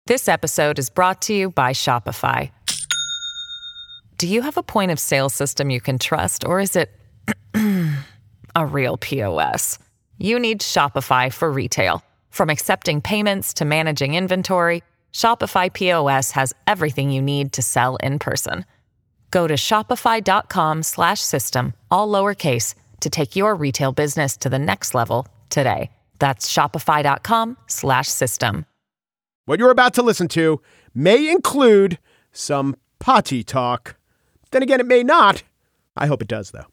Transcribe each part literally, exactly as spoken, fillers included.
This episode is brought to you by Shopify. Do you have a point of sale system you can trust, or is it a real P O S? You need Shopify for retail. From accepting payments to managing inventory, Shopify P O S has everything you need to sell in person. Go to shopify.com slash system, all lowercase, to take your retail business to the next level today. That's shopify.com slash system. What you're about to listen to may include some potty talk. Then again, it may not. I hope it does, though.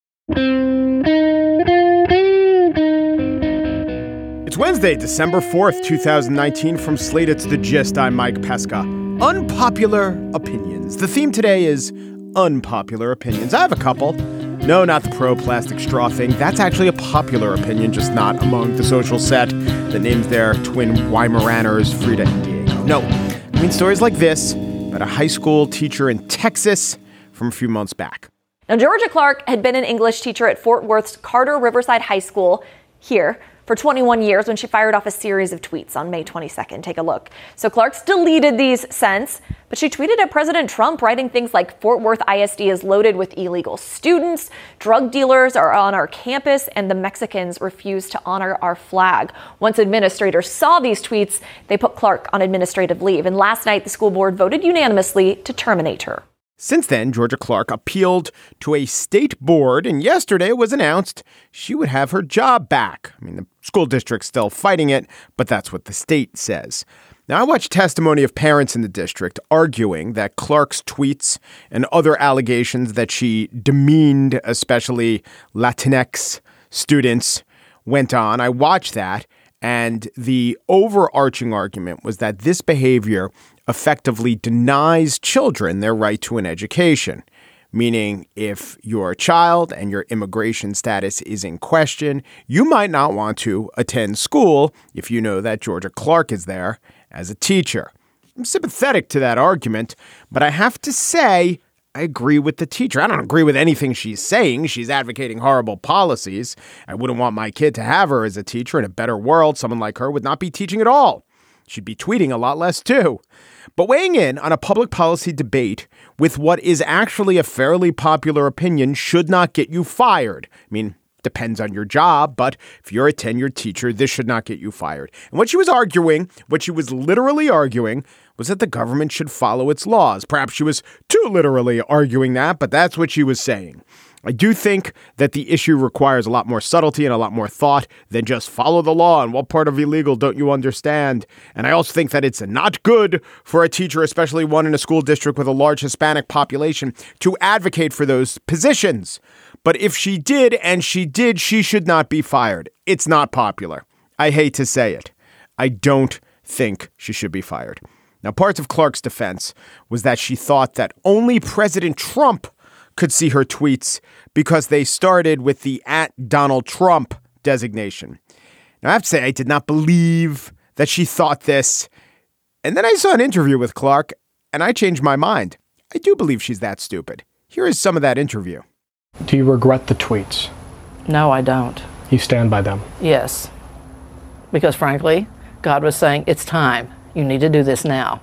It's Wednesday, December fourth, twenty nineteen. From Slate, it's The Gist. I'm Mike Pesca. Unpopular opinions. The theme today is unpopular opinions. I have a couple. No, not the pro-plastic straw thing. That's actually a popular opinion, just not among the social set that names their twin Weimaraners Frida and Diego. No, I mean stories like this about a high school teacher in Texas from a few months back. Now, Georgia Clark had been an English teacher at Fort Worth's Carter Riverside High School here for twenty-one years when she fired off a series of tweets on May twenty-second. Take a look. So Clark's deleted these since, but she tweeted at President Trump, writing things like Fort Worth I S D is loaded with illegal students, drug dealers are on our campus, and the Mexicans refuse to honor our flag. Once administrators saw these tweets, they put Clark on administrative leave. And last night, the school board voted unanimously to terminate her. Since then, Georgia Clark appealed to a state board, and yesterday it was announced she would have her job back. I mean, the school district's still fighting it, but that's what the state says. Now, I watched testimony of parents in the district arguing that Clark's tweets and other allegations that she demeaned, especially Latinx students, went on. I watched that, and the overarching argument was that this behavior effectively denies children their right to an education, meaning if you're a child and your immigration status is in question, you might not want to attend school if you know that Georgia Clark is there as a teacher. I'm sympathetic to that argument, but I have to say I agree with the teacher. I don't agree with anything she's saying. She's advocating horrible policies. I wouldn't want my kid to have her as a teacher. In a better world, someone like her would not be teaching at all. She'd be tweeting a lot less, too. But weighing in on a public policy debate with what is actually a fairly popular opinion should not get you fired. I mean, depends on your job, but if you're a tenured teacher, this should not get you fired. And what she was arguing, what she was literally arguing, was that the government should follow its laws. Perhaps she was too literally arguing that, but that's what she was saying. I do think that the issue requires a lot more subtlety and a lot more thought than just follow the law and what part of illegal don't you understand. And I also think that it's not good for a teacher, especially one in a school district with a large Hispanic population, to advocate for those positions. But if she did, and she did, she should not be fired. It's not popular. I hate to say it. I don't think she should be fired. Now, parts of Clark's defense was that she thought that only President Trump could see her tweets because they started with the at Donald Trump designation. Now, I have to say, I did not believe that she thought this. And then I saw an interview with Clark, and I changed my mind. I do believe she's that stupid. Here is some of that interview. Do you regret the tweets? No, I don't. You stand by them? Yes. Because frankly, God was saying, it's time. You need to do this now.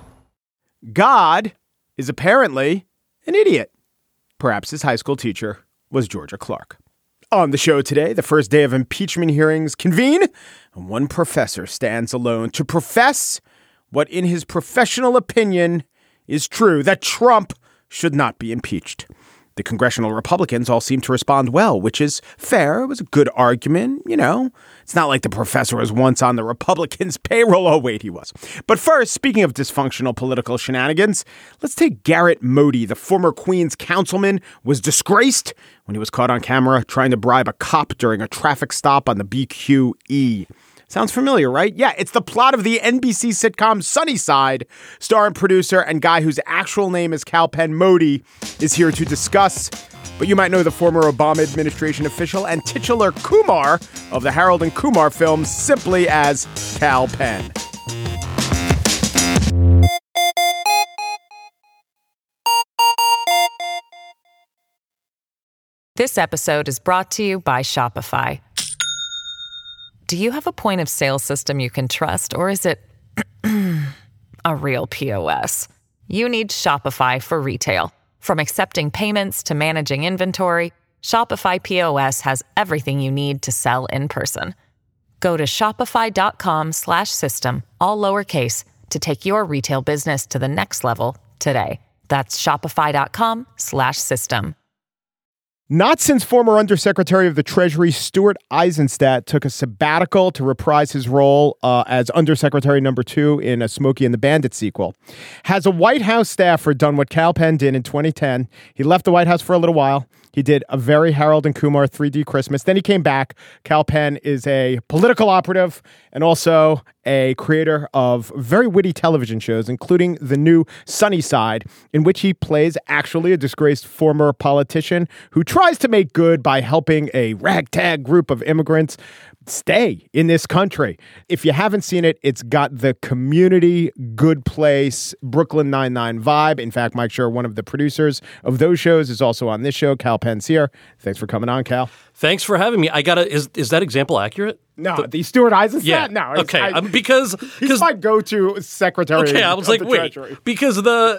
God is apparently an idiot. Perhaps his high school teacher was Georgia Clark. On the show today, the first day of impeachment hearings convene, and one professor stands alone to profess what, in his professional opinion, is true, that Trump should not be impeached. The congressional Republicans all seem to respond well, which is fair. It was a good argument. You know, it's not like the professor was once on the Republicans' payroll. Oh, wait, he was. But first, speaking of dysfunctional political shenanigans, let's take Garrett Modi. The former Queens councilman was disgraced when he was caught on camera trying to bribe a cop during a traffic stop on the B Q E. Sounds familiar, right? Yeah, it's the plot of the N B C sitcom Sunnyside. Star and producer and guy whose actual name is Kalpen Modi is here to discuss. But you might know the former Obama administration official and titular Kumar of the Harold and Kumar films simply as Kal Penn. This episode is brought to you by Shopify. Do you have a point of sale system you can trust, or is it a real P O S. You need Shopify for retail. From accepting payments to managing inventory, Shopify P O S has everything you need to sell in person. Go to shopify.com slash system, all lowercase, to take your retail business to the next level today. That's shopify.com slash system. Not since former Undersecretary of the Treasury Stuart Eizenstat took a sabbatical to reprise his role uh, as Undersecretary number two in a Smokey and the Bandit sequel. Has a White House staffer done what Kal Penn did in twenty ten? He left the White House for a little while. He did a very Harold and Kumar three D Christmas. Then he came back. Kal Penn is a political operative and also a creator of very witty television shows, including the new Sunny Side, in which he plays actually a disgraced former politician who tries to make good by helping a ragtag group of immigrants stay in this country. If you haven't seen it, it's got the Community, Good Place, Brooklyn Nine-Nine vibe. In fact, Mike Schur, one of the producers of those shows, is also on this show. Kal Penn's here. Thanks for coming on, Kal. Thanks for having me. I gotta. Is is that example accurate? No, the, the Stuart Eizenstat? Yeah. No. Okay. I, um, because he's my go-to secretary. Okay, I was of like, the wait, Treasury. because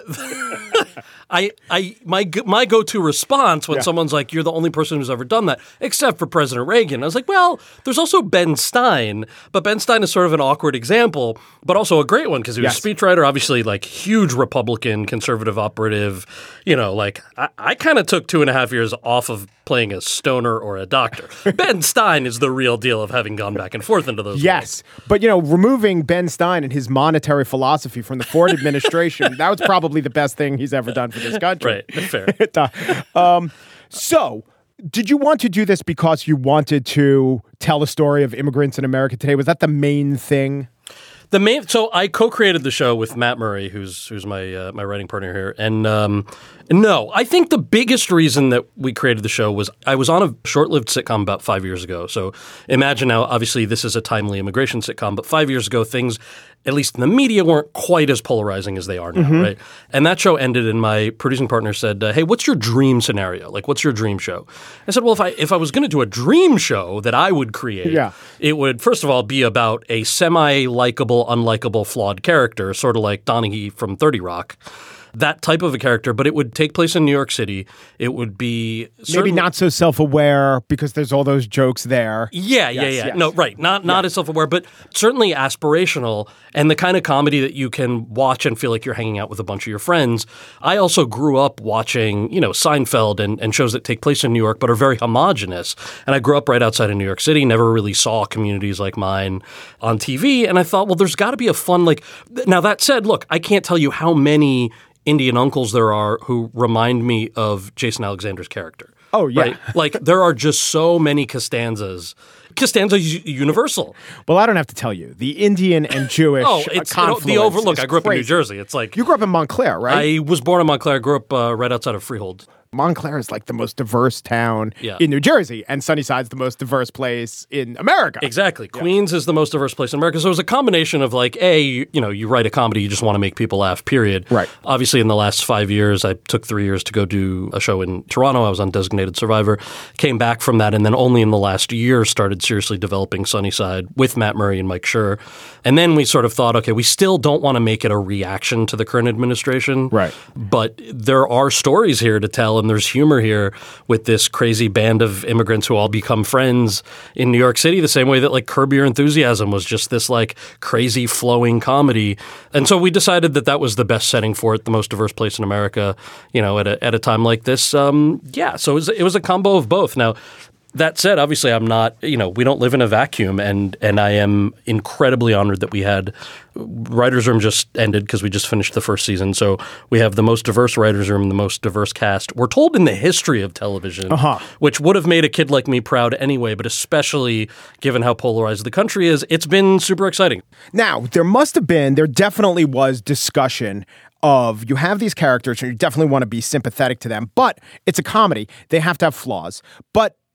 the I I my my go-to response when Yeah. someone's like, "You're the only person who's ever done that," except for President Reagan. I was like, well, there's also Ben Stein, but Ben Stein is sort of an awkward example, but also a great one because he was Yes. a speechwriter, obviously, like huge Republican, conservative operative. You know, like I, I kind of took two and a half years off of playing a stoner or a doctor. Ben Stein is the real deal of having gone back and forth into those. Yes. But, you know, removing Ben Stein and his monetary philosophy from the Ford administration, that was probably the best thing he's ever done for this country. Right. Fair. um, so, did you want to do this because you wanted to tell the story of immigrants in America today? Was that the main thing? The main, so I co-created the show with Matt Murray, who's who's my uh, my writing partner here, and um, no, I think the biggest reason that we created the show was I was on a short-lived sitcom about five years ago. So imagine now, obviously, this is a timely immigration sitcom, but five years ago, things, at least in the media, weren't quite as polarizing as they are now, mm-hmm. right? And that show ended, and my producing partner said, uh, "Hey, what's your dream scenario? Like, what's your dream show?" I said, "Well, if I if I was going to do a dream show that I would create, yeah. it would first of all be about a semi-likable, unlikable, flawed character, sort of like Donaghy from thirty Rock." That type of a character, but it would take place in New York City. It would be maybe not so self-aware because there's all those jokes there. Yeah, yes, yeah, yeah. Yes. No, right. Not not yeah. as self-aware, but certainly aspirational and the kind of comedy that you can watch and feel like you're hanging out with a bunch of your friends. I also grew up watching, you know, Seinfeld and, and shows that take place in New York but are very homogenous. And I grew up right outside of New York City, never really saw communities like mine on T V. And I thought, well, there's got to be a fun, like, now that said, look, I can't tell you how many Indian uncles there are who remind me of Jason Alexander's character. Oh, yeah. Right? Like, there are just so many Costanzas. Costanza's universal. Well, I don't have to tell you. The Indian and Jewish oh, it's, confluence you know, the overlook. is I grew up crazy. in New Jersey. It's like you grew up in Montclair, right? I was born in Montclair. I grew up uh, right outside of Freehold. Montclair is like the most diverse town yeah. in New Jersey, and Sunnyside's the most diverse place in America. Exactly. Yeah. Queens is the most diverse place in America. So it was a combination of like, A, you, you know, you write a comedy, you just want to make people laugh, period. Right. Obviously, in the last five years, I took three years to go do a show in Toronto. I was on Designated Survivor, came back from that, and then only in the last year started seriously developing Sunnyside with Matt Murray and Mike Schur. And then we sort of thought, okay, we still don't want to make it a reaction to the current administration. Right. But there are stories here to tell, and there's humor here with this crazy band of immigrants who all become friends in New York City, the same way that like Curb Your Enthusiasm was just this like crazy flowing comedy. And so we decided that that was the best setting for it, the most diverse place in America, you know, at a, at a time like this. Um, yeah, so it was, it was a combo of both. Now, that said, obviously, I'm not, you know, we don't live in a vacuum, and and I am incredibly honored that we had Writers' Room just ended because we just finished the first season. So we have the most diverse Writers' Room, the most diverse cast. We're told in the history of television, uh-huh. which would have made a kid like me proud anyway, but especially given how polarized the country is, it's been super exciting. Now, there must have been, there definitely was discussion of you have these characters and you definitely want to be sympathetic to them, but it's a comedy. They have to have flaws. But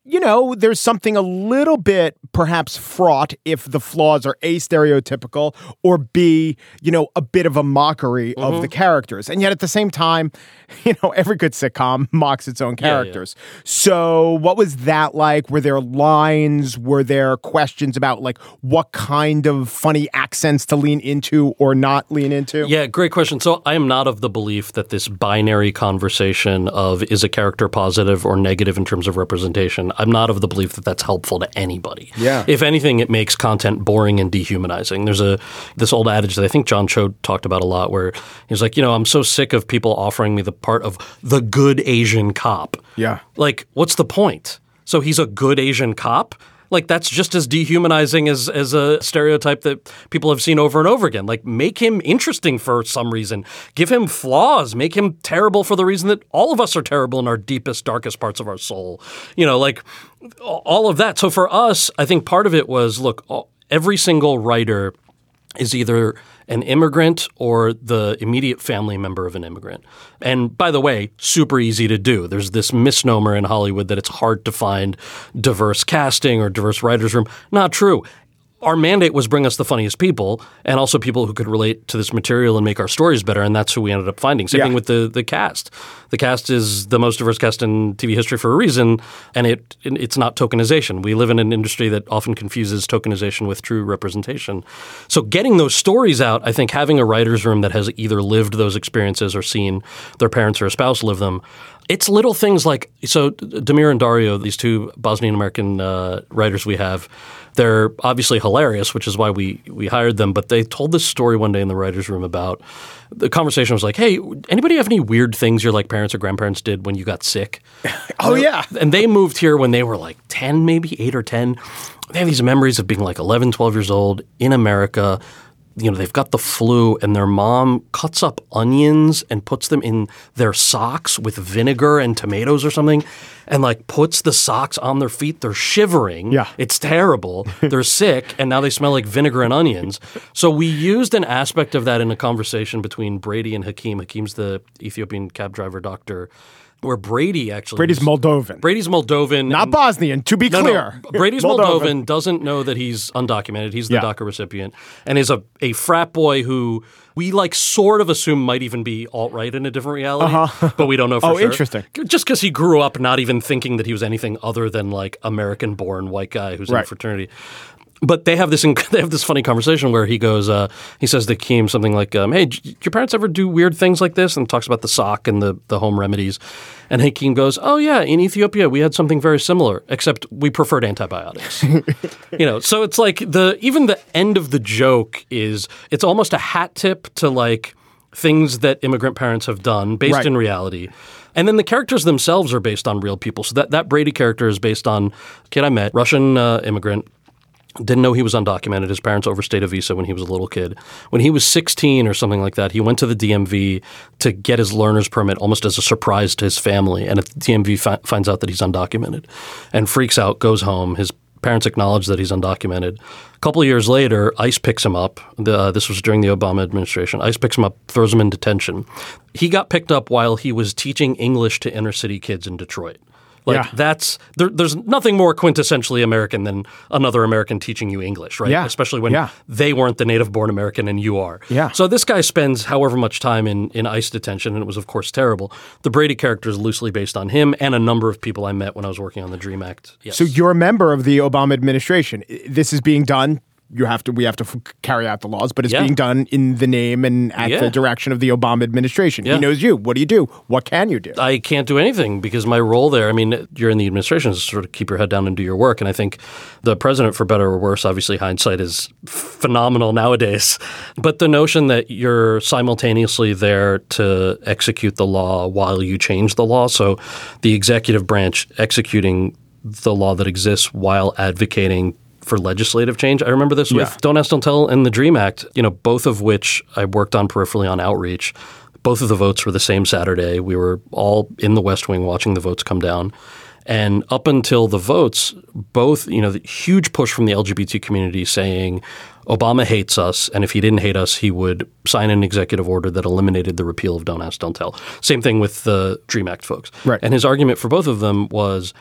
you know, there's something a little bit perhaps fraught if the flaws are A, stereotypical, or B, you know, a bit of a mockery mm-hmm. of the characters. And yet at the same time, you know, every good sitcom mocks its own characters. Yeah, yeah. So what was that like? Were there lines? Were there questions about like what kind of funny accents to lean into or not lean into? Yeah, great question. So I am not of the belief that this binary conversation of is a character positive or negative in terms of representation, I'm not of the belief that that's helpful to anybody. Yeah. If anything, it makes content boring and dehumanizing. There's a this old adage that I think John Cho talked about a lot where he's like, you know, I'm so sick of people offering me the part of the good Asian cop. Yeah. Like, what's the point? So he's a good Asian cop? Like, that's just as dehumanizing as as a stereotype that people have seen over and over again. Like, make him interesting for some reason. Give him flaws. Make him terrible for the reason that all of us are terrible in our deepest, darkest parts of our soul. You know, like, all of that. So for us, I think part of it was, look, every single writer is either an immigrant or the immediate family member of an immigrant. And by the way, super easy to do. There's this misnomer in Hollywood that it's hard to find diverse casting or diverse writers' room. Not true. Our mandate was bring us the funniest people and also people who could relate to this material and make our stories better, and that's who we ended up finding. Same yeah. thing with the the cast. The cast is the most diverse cast in T V history for a reason, and it it's not tokenization. We live in an industry that often confuses tokenization with true representation. So getting those stories out, I think having a writer's room that has either lived those experiences or seen their parents or a spouse live them, it's little things like – so Damir and Dario, these two Bosnian-American uh, writers we have, they're obviously hilarious, which is why we we hired them. But they told this story one day in the writer's room about – the conversation was like, hey, anybody have any weird things your like parents or grandparents did when you got sick? Oh, yeah. And they moved here when they were like ten, maybe eight or ten. They have these memories of being like eleven, twelve years old in America. You know, they've got the flu and their mom cuts up onions and puts them in their socks with vinegar and tomatoes or something and like puts the socks on their feet. They're shivering. Yeah. It's terrible. They're sick and now they smell like vinegar and onions. So we used an aspect of that in a conversation between Brady and Hakeem. Hakeem's the Ethiopian cab driver doctor. Where Brady actually Brady's was, Moldovan. Brady's Moldovan. Not Bosnian, to be no, clear. No. Brady's Moldovan. Moldovan, doesn't know that he's undocumented. He's the Yeah. DACA recipient and is a, a frat boy who we like sort of assume might even be alt-right in a different reality, Uh-huh. but we don't know for Oh, sure. interesting. Just because he grew up not even thinking that he was anything other than like American-born white guy who's in Right. a fraternity. But they have this they have this funny conversation where he goes, uh, he says to Keem something like, um, hey, did your parents ever do weird things like this? And talks about the sock and the, the home remedies. And Hakeem goes, oh, yeah, in Ethiopia, we had something very similar, except we preferred antibiotics. You know, so it's like the even the end of the joke is it's almost a hat tip to like things that immigrant parents have done based Right. in reality. And then the characters themselves are based on real people. So that, that Brady character is based on a kid I met, Russian uh, immigrant. Didn't know he was undocumented. His parents overstayed a visa when he was a little kid. When he was sixteen or something like that, he went to the D M V to get his learner's permit almost as a surprise to his family. And the D M V fi- finds out that he's undocumented and freaks out, goes home. His parents acknowledge that he's undocumented. A couple of years later, ICE picks him up. The, uh, this was during the Obama administration. ICE picks him up, throws him in detention. He got picked up while he was teaching English to inner city kids in Detroit. Like Yeah. that's there, there's nothing more quintessentially American than another American teaching you English, right? Yeah. Especially when Yeah. they weren't the native-born American and you are. Yeah. So this guy spends however much time in, in ICE detention, and it was of course terrible. The Brady character is loosely based on him and a number of people I met when I was working on the DREAM Act. Yes. So you're a member of the Obama administration. This is being done. You have to. We have to f- carry out the laws, but it's Yeah. being done in the name and at Yeah. the direction of the Obama administration. Yeah. He knows you. What do you do? What can you do? I can't do anything because my role there, I mean, you're in the administration is sort of keep your head down and do your work. And I think the president, for better or worse, obviously hindsight is phenomenal nowadays. But the notion that you're simultaneously there to execute the law while you change the law. So the executive branch executing the law that exists while advocating for legislative change. I remember this with Yeah. Don't Ask, Don't Tell and the DREAM Act, you know, both of which I worked on peripherally on outreach. Both of the votes were the same Saturday. We were all in the West Wing watching the votes come down. And up until the votes, both, you know, the huge push from the L G B T community saying Obama hates us, and if he didn't hate us, he would sign an executive order that eliminated the repeal of Don't Ask, Don't Tell. Same thing with the DREAM Act folks. Right. And his argument for both of them was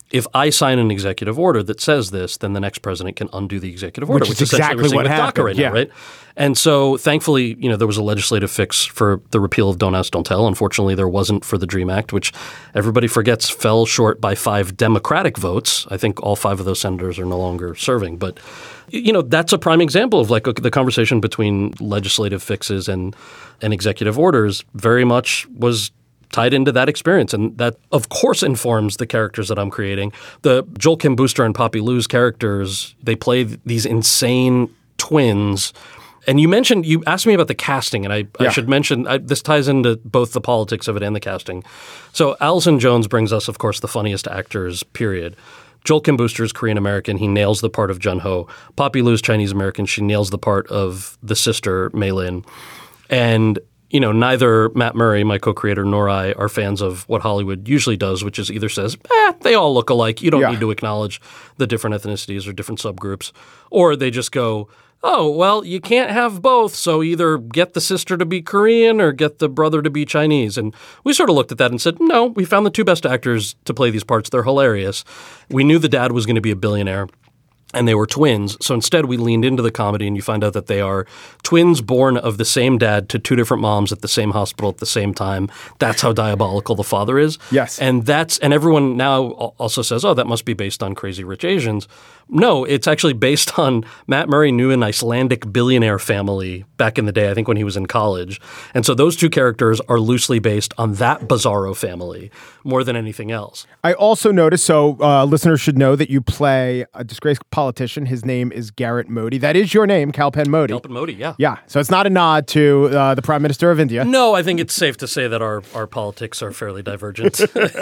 if I sign an executive order that says this, then the next president can undo the executive order, Which which, is exactly essentially we're what seeing with DACA happened, right yeah. now, right? And so thankfully, you know, there was a legislative fix for the repeal of Don't Ask, Don't Tell. Unfortunately, there wasn't for the DREAM Act, which everybody forgets fell short by five Democratic votes. I think all five of those senators are no longer serving. But, you know, that's a prime example of like the conversation between legislative fixes and, and executive orders very much was tied into that experience. And that, of course, informs the characters that I'm creating. The Joel Kim Booster and Poppy Lou's characters, they play these insane twins. And you mentioned, you asked me about the casting, and I, Yeah. I should mention, I, this ties into both the politics of it and the casting. So Allison Jones brings us, of course, the funniest actors, period. Joel Kim Booster is Korean-American. He nails the part of Jun-ho. Poppy Lou's Chinese-American. She nails the part of the sister, Mei Lin. And you know, neither Matt Murray, my co-creator, nor I are fans of what Hollywood usually does, which is either says, eh, they all look alike. You don't Yeah. need to acknowledge the different ethnicities or different subgroups. Or they just go, oh, well, you can't have both, so either get the sister to be Korean or get the brother to be Chinese. And we sort of looked at that and said, no, we found the two best actors to play these parts. They're hilarious. We knew the dad was going to be a billionaire. And they were twins. So instead, we leaned into the comedy, and you find out that they are twins born of the same dad to two different moms at the same hospital at the same time. That's how diabolical the father is. Yes. And that's and everyone now also says, oh, that must be based on Crazy Rich Asians. No, it's actually based on Matt Murray knew an Icelandic billionaire family back in the day, I think when he was in college. And so those two characters are loosely based on that bizarro family more than anything else. I also noticed, so uh, listeners should know that you play a disgraced politician. His name is Garrett Modi. That is your name, Kalpen Modi. Kalpen Modi, yeah. Yeah. So it's not a nod to uh, the Prime Minister of India. No, I think it's safe to say that our, our politics are fairly divergent.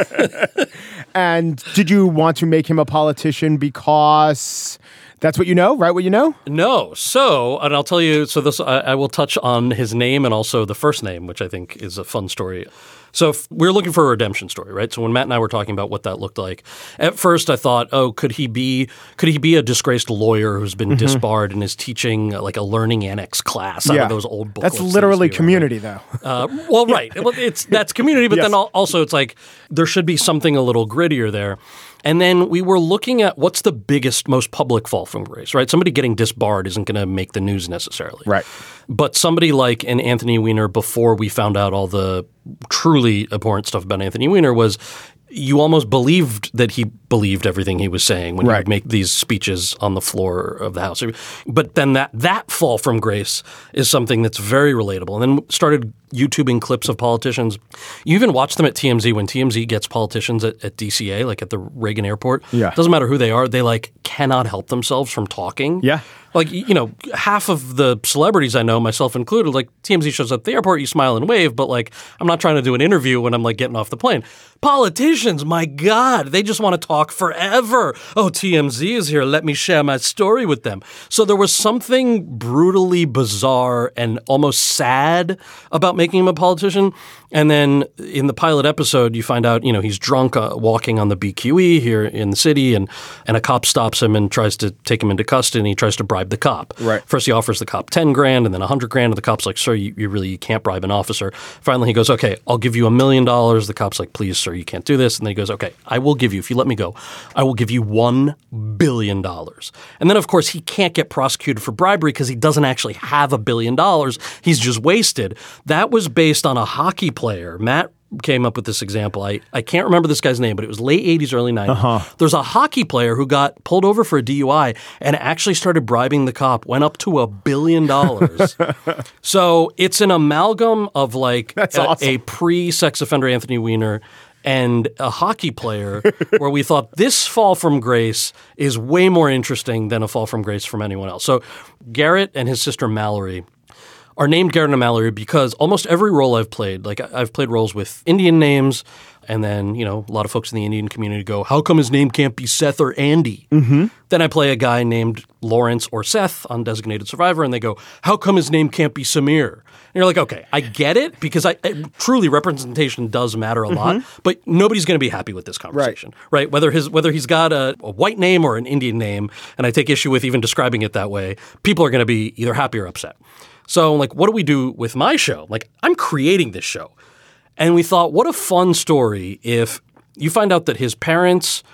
And did you want to make him a politician because that's what you know, right? What you know? No. So, and I'll tell you, so this, I, I will touch on his name and also the first name, which I think is a fun story. So f- we're looking for a redemption story, right? So when Matt and I were talking about what that looked like, at first I thought, oh, could he be could he be a disgraced lawyer who's been mm-hmm. disbarred and is teaching uh, like a learning annex class out yeah. of those old books? That's literally community, though. Uh, well, right. Well, it's that's community, but Yes. then al- also it's like there should be something a little grittier there. And then we were looking at what's the biggest, most public fall from grace, right? Somebody getting disbarred isn't going to make the news necessarily. Right. But somebody like an Anthony Weiner, before we found out all the truly abhorrent stuff about Anthony Weiner, was you almost believed that he believed everything he was saying when right. he would make these speeches on the floor of the House. But then that that fall from grace is something that's very relatable. And then started YouTubing clips of politicians. You even watch them at T M Z when T M Z gets politicians at, at D C A, like at the Reagan Airport. Yeah. Doesn't matter who they are. They like cannot help themselves from talking. Yeah. Like, you know, half of the celebrities I know, myself included, like T M Z shows up at the airport, you smile and wave, but like I'm not trying to do an interview when I'm like getting off the plane. Politicians, my God, they just want to talk forever. Oh, T M Z is here. Let me share my story with them. So there was something brutally bizarre and almost sad about making him a politician. And then in the pilot episode, you find out, you know, he's drunk uh, walking on the B Q E here in the city, and, and a cop stops him and tries to take him into custody, and he tries to bribe the cop. Right. First he offers the cop ten grand and then one hundred grand, and the cop's like, sir, you, you really you can't bribe an officer. Finally he goes, okay, I'll give you a million dollars. The cop's like, please, sir, you can't do this. And then he goes, okay, I will give you, if you let me go, I will give you one billion dollars. And then, of course, he can't get prosecuted for bribery because he doesn't actually have a billion dollars. He's just wasted. That was based on a hockey player. Matt came up with this example. I, I can't remember this guy's name, but it was late eighties, early nineties. Uh-huh. There's a hockey player who got pulled over for a D U I and actually started bribing the cop, went up to a billion dollars. So it's an amalgam of like That's a, awesome. a pre-sex offender Anthony Weiner and a hockey player where we thought this fall from grace is way more interesting than a fall from grace from anyone else. So Garrett and his sister Mallory are named Garrett and Mallory because almost every role I've played, like I've played roles with Indian names, and then, you know, a lot of folks in the Indian community go, how come his name can't be Seth or Andy? Mm-hmm. Then I play a guy named Lawrence or Seth on Designated Survivor, and they go, how come his name can't be Samir? And you're like, okay, I get it, because I, I truly representation does matter a lot, mm-hmm. but nobody's going to be happy with this conversation, right? right? Whether his whether he's got a, a white name or an Indian name, and I take issue with even describing it that way, people are going to be either happy or upset. So, like, what do we do with my show? Like, I'm creating this show. And we thought, what a fun story if you find out that his parents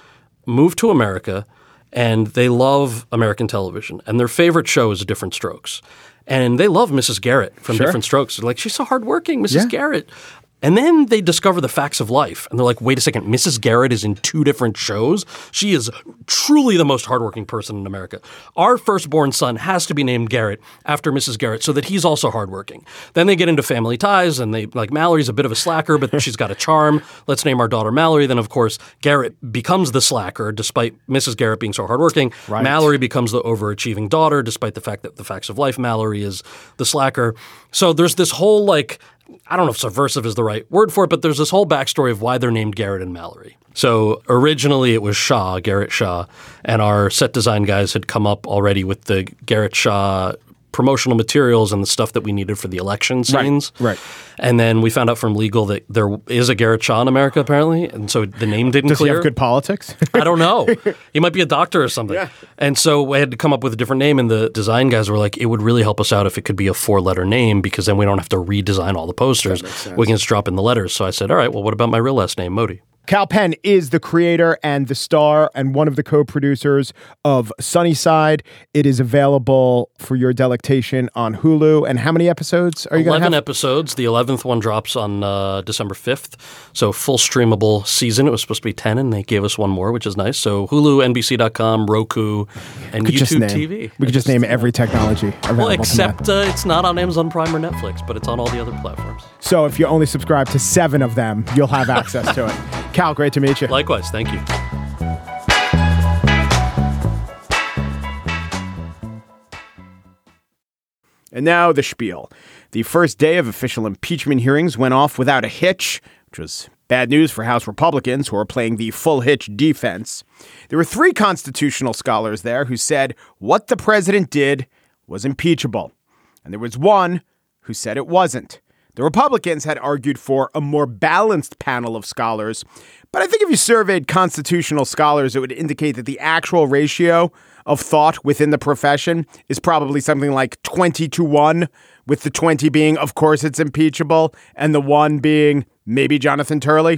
moved to America, and they love American television. And their favorite show is Different Strokes. And they love Missus Garrett from Sure. Different Strokes. They're like, she's so hardworking, Missus Yeah. Garrett. And then they discover the facts of life. And they're like, wait a second, Missus Garrett is in two different shows? She is truly the most hardworking person in America. Our firstborn son has to be named Garrett after Missus Garrett so that he's also hardworking. Then they get into Family Ties, and they like Mallory's a bit of a slacker, but she's got a charm. Let's name our daughter Mallory. Then, of course, Garrett becomes the slacker, despite Missus Garrett being so hardworking. Right. Mallory becomes the overachieving daughter, despite the fact that the facts of life, Mallory is the slacker. So there's this whole like I don't know if subversive is the right word for it, but there's this whole backstory of why they're named Garrett and Mallory. So originally it was Shaw, Garrett Shaw, and our set design guys had come up already with the Garrett Shaw promotional materials and the stuff that we needed for the election scenes. Right, right. And then we found out from legal that there is a Garrett Shaw in America, apparently, and so the name didn't Does clear. he have good politics? I don't know. He might be a doctor or something. Yeah. And so we had to come up with a different name, and the design guys were like, it would really help us out if it could be a four-letter name because then we don't have to redesign all the posters. We can just drop in the letters. So I said, all right, well, what about my real last name, Modi? Kal Penn is the creator and the star and one of the co-producers of Sunnyside. It is available for your delectation on Hulu. And how many episodes are you going to have? eleven episodes. The eleventh one drops on uh, December fifth. So full streamable season. It was supposed to be ten, and they gave us one more, which is nice. So Hulu, N B C dot com, Roku, and We could just YouTube name- T V. We could just name every technology available. Well, to except man. uh, it's not on Amazon Prime or Netflix, but it's on all the other platforms. So if you only subscribe to seven of them, you'll have access to it. Cal, great to meet you. Likewise. Thank you. And now the spiel. The first day of official impeachment hearings went off without a hitch, which was bad news for House Republicans who are playing the full hitch defense. There were three constitutional scholars there who said what the president did was impeachable. And there was one who said it wasn't. The Republicans had argued for a more balanced panel of scholars. But I think if you surveyed constitutional scholars, it would indicate that the actual ratio of thought within the profession is probably something like twenty to one, with the twenty being, of course, it's impeachable, and the one being maybe Jonathan Turley.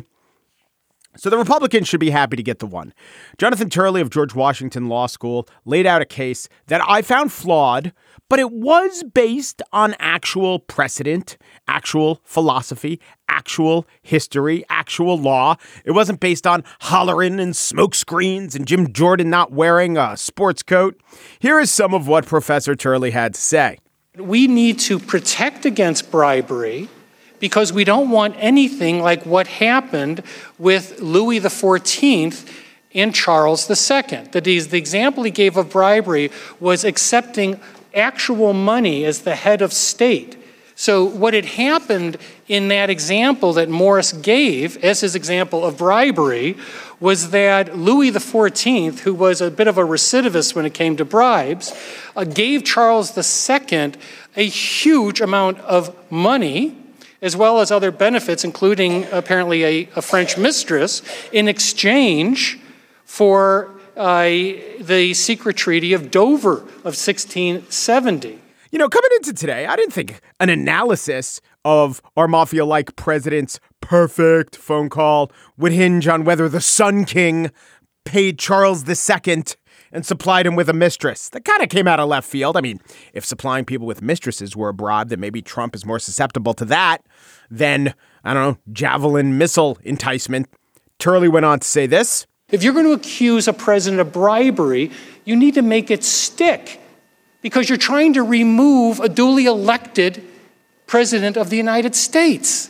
So the Republicans should be happy to get the one. Jonathan Turley of George Washington Law School laid out a case that I found flawed, but it was based on actual precedent, actual philosophy, actual history, actual law. It wasn't based on hollering and smoke screens and Jim Jordan not wearing a sports coat. Here is some of what Professor Turley had to say. We need to protect against bribery because we don't want anything like what happened with Louis the fourteenth and Charles the second. That is, the example he gave of bribery was accepting actual money as the head of state. So what had happened in that example that Morris gave as his example of bribery was that Louis the fourteenth, who was a bit of a recidivist when it came to bribes, uh, gave Charles the second a huge amount of money, as well as other benefits, including apparently a, a French mistress, in exchange for uh, the secret treaty of Dover of sixteen seventy. You know, coming into today, I didn't think an analysis of our mafia-like president's perfect phone call would hinge on whether the Sun King paid Charles the second and supplied him with a mistress. That kind of came out of left field. I mean, if supplying people with mistresses were a bribe, then maybe Trump is more susceptible to that than, I don't know, javelin missile enticement. Turley went on to say this. If you're going to accuse a president of bribery, you need to make it stick, because you're trying to remove a duly elected president of the United States.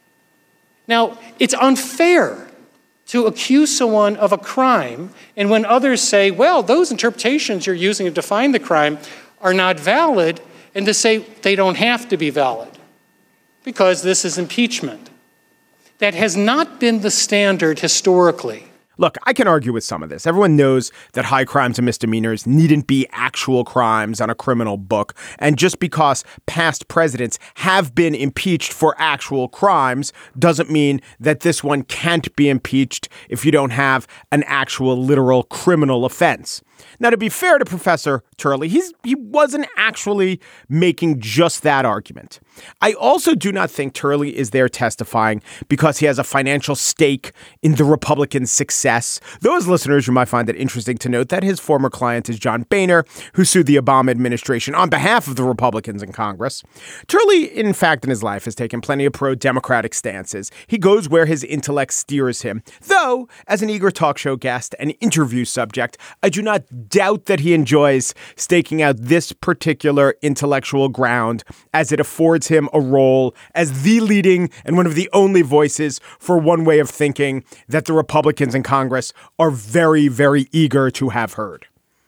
Now, it's unfair to accuse someone of a crime, and when others say, well, those interpretations you're using to define the crime are not valid, and to say they don't have to be valid, because this is impeachment. That has not been the standard historically. Look, I can argue with some of this. Everyone knows that high crimes and misdemeanors needn't be actual crimes on a criminal book. And just because past presidents have been impeached for actual crimes doesn't mean that this one can't be impeached if you don't have an actual literal criminal offense. Now, to be fair to Professor Turley, he's, he wasn't actually making just that argument. I also do not think Turley is there testifying because he has a financial stake in the Republican success. Those listeners, you might find it interesting to note that his former client is John Boehner, who sued the Obama administration on behalf of the Republicans in Congress. Turley, in fact, in his life has taken plenty of pro-democratic stances. He goes where his intellect steers him. Though, as an eager talk show guest and interview subject, I do not doubt that he enjoys staking out this particular intellectual ground as it affords him a role as the leading and one of the only voices for one way of thinking that the Republicans in Congress are very, very eager to have heard.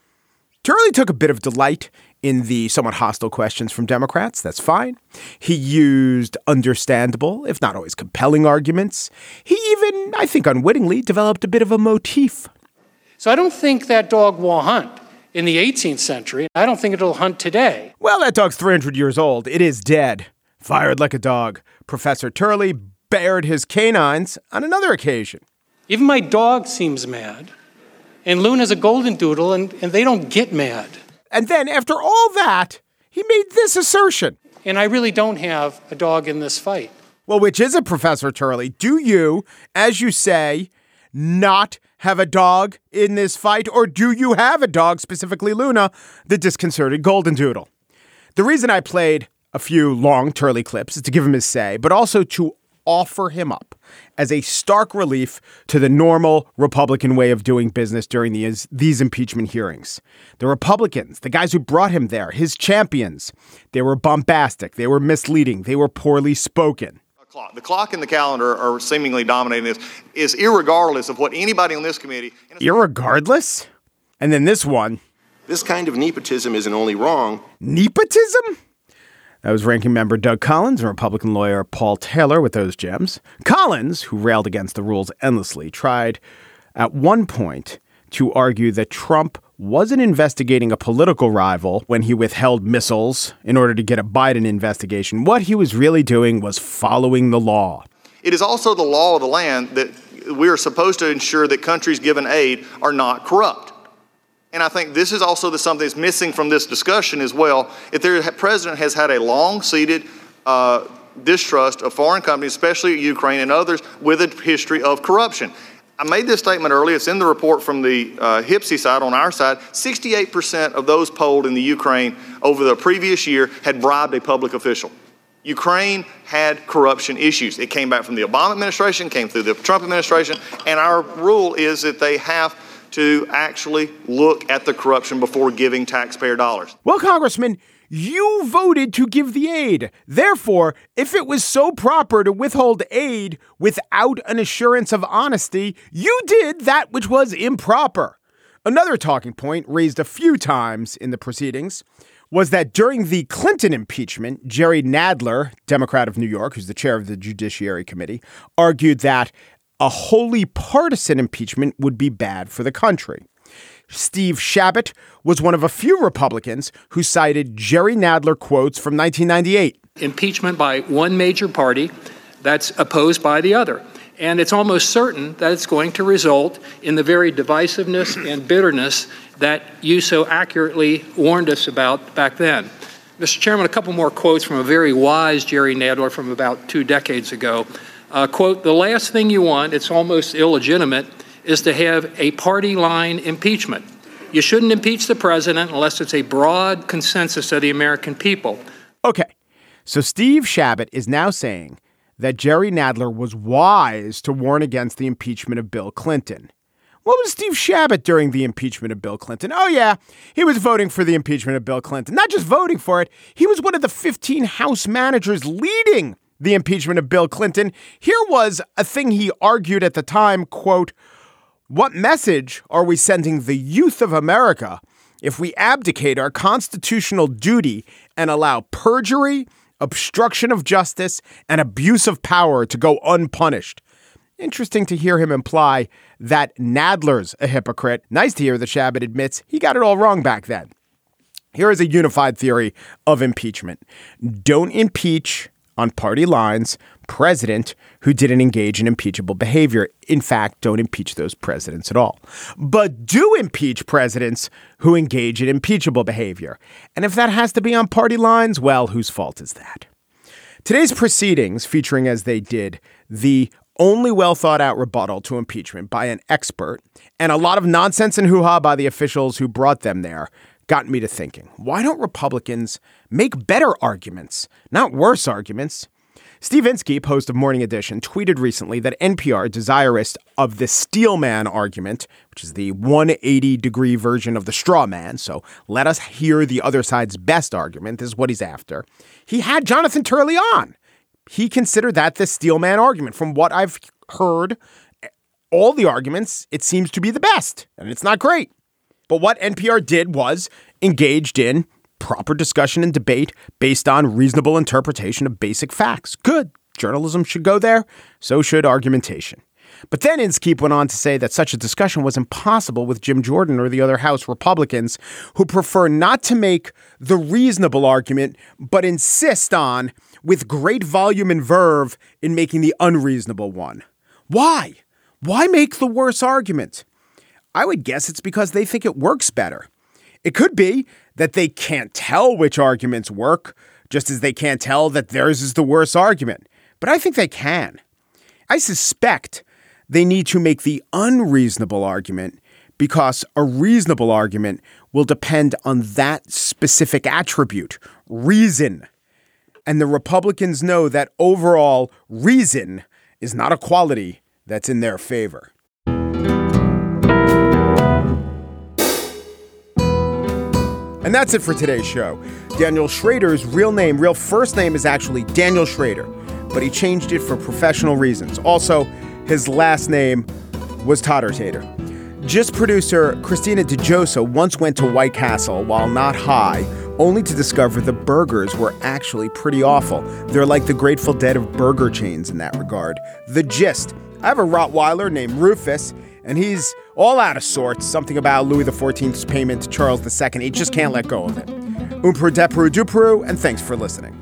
Turley took a bit of delight in the somewhat hostile questions from Democrats. That's fine. He used understandable, if not always compelling arguments. He even, I think unwittingly, developed a bit of a motif. So I don't think that dog will hunt in the eighteenth century. I don't think it'll hunt today. Well, that dog's three hundred years old. It is dead. Fired like a dog. Professor Turley bared his canines on another occasion. Even my dog seems mad. And Luna's a golden doodle, and, and they don't get mad. And then, after all that, he made this assertion. And I really don't have a dog in this fight. Well, which is it, Professor Turley? Do you, as you say, not have a dog in this fight? Or do you have a dog, specifically Luna, the disconcerted golden doodle? The reason I played a few long Turley clips is to give him his say, but also to offer him up as a stark relief to the normal Republican way of doing business during these, these impeachment hearings. The Republicans, the guys who brought him there, his champions, they were bombastic, they were misleading, they were poorly spoken. The clock and the calendar are seemingly dominating this, is irregardless of what anybody on this committee... Irregardless? And then this one. This kind of nepotism isn't only wrong. Nepotism? That was Ranking Member Doug Collins and Republican lawyer Paul Taylor with those gems. Collins, who railed against the rules endlessly, tried at one point to argue that Trump wasn't investigating a political rival when he withheld missiles in order to get a Biden investigation. What he was really doing was following the law. It is also the law of the land that we are supposed to ensure that countries given aid are not corrupt. And I think this is also the, something that's missing from this discussion as well. If the president has had a long-seated uh, distrust of foreign companies, especially Ukraine and others, with a history of corruption. I made this statement earlier. It's in the report from the uh, HIPSI side on our side. sixty-eight percent of those polled in the Ukraine over the previous year had bribed a public official. Ukraine had corruption issues. It came back from the Obama administration, came through the Trump administration, and our rule is that they have to actually look at the corruption before giving taxpayer dollars. Well, Congressman, you voted to give the aid. Therefore, if it was so proper to withhold aid without an assurance of honesty, you did that which was improper. Another talking point raised a few times in the proceedings was that during the Clinton impeachment, Jerry Nadler, Democrat of New York, who's the chair of the Judiciary Committee, argued that a wholly partisan impeachment would be bad for the country. Steve Chabot was one of a few Republicans who cited Jerry Nadler quotes from nineteen ninety-eight. Impeachment by one major party that's opposed by the other. And it's almost certain that it's going to result in the very divisiveness and bitterness that you so accurately warned us about back then. Mister Chairman, a couple more quotes from a very wise Jerry Nadler from about two decades ago. Uh, quote, the last thing you want, it's almost illegitimate, is to have a party line impeachment. You shouldn't impeach the president unless it's a broad consensus of the American people. Okay, so Steve Chabot is now saying that Jerry Nadler was wise to warn against the impeachment of Bill Clinton. What was Steve Chabot during the impeachment of Bill Clinton? Oh, yeah, he was voting for the impeachment of Bill Clinton. Not just voting for it, he was one of the fifteen House managers leading the impeachment of Bill Clinton. Here was a thing he argued at the time, quote, what message are we sending the youth of America if we abdicate our constitutional duty and allow perjury, obstruction of justice, and abuse of power to go unpunished? Interesting to hear him imply that Nadler's a hypocrite. Nice to hear that Chabot admits he got it all wrong back then. Here is a unified theory of impeachment. Don't impeach on party lines president who didn't engage in impeachable behavior. In fact, don't impeach those presidents at all, but do impeach presidents who engage in impeachable behavior. And if that has to be on party lines, well, whose fault is that? Today's proceedings, featuring as they did the only well thought out rebuttal to impeachment by an expert and a lot of nonsense and hoo-ha by the officials who brought them there, got me to thinking, why don't Republicans make better arguments, not worse arguments? Steve Inskeep, host of Morning Edition, tweeted recently that N P R, desirous of the steel man argument, which is the one hundred eighty degree version of the straw man, so let us hear the other side's best argument, this is what he's after. He had Jonathan Turley on. He considered that the steel man argument. From what I've heard, all the arguments, it seems to be the best, and it's not great. But what N P R did was engaged in proper discussion and debate based on reasonable interpretation of basic facts. Good. Journalism should go there. So should argumentation. But then Inskeep went on to say that such a discussion was impossible with Jim Jordan or the other House Republicans who prefer not to make the reasonable argument, but insist on, with great volume and verve, in making the unreasonable one. Why? Why make the worse argument? I would guess it's because they think it works better. It could be that they can't tell which arguments work, just as they can't tell that theirs is the worse argument. But I think they can. I suspect they need to make the unreasonable argument because a reasonable argument will depend on that specific attribute, reason. And the Republicans know that overall reason is not a quality that's in their favor. And that's it for today's show. Daniel Schrader's real name, real first name is actually Daniel Schrader, but he changed it for professional reasons. Also, his last name was Totter Tater. Gist producer Christina DeJosa once went to White Castle while not high, only to discover the burgers were actually pretty awful. They're like the Grateful Dead of burger chains in that regard. The gist. I have a Rottweiler named Rufus, and he's all out of sorts. Something about Louis the fourteenth's payment to Charles the Second. He just can't let go of it. Umperu, deperu, duperu, and thanks for listening.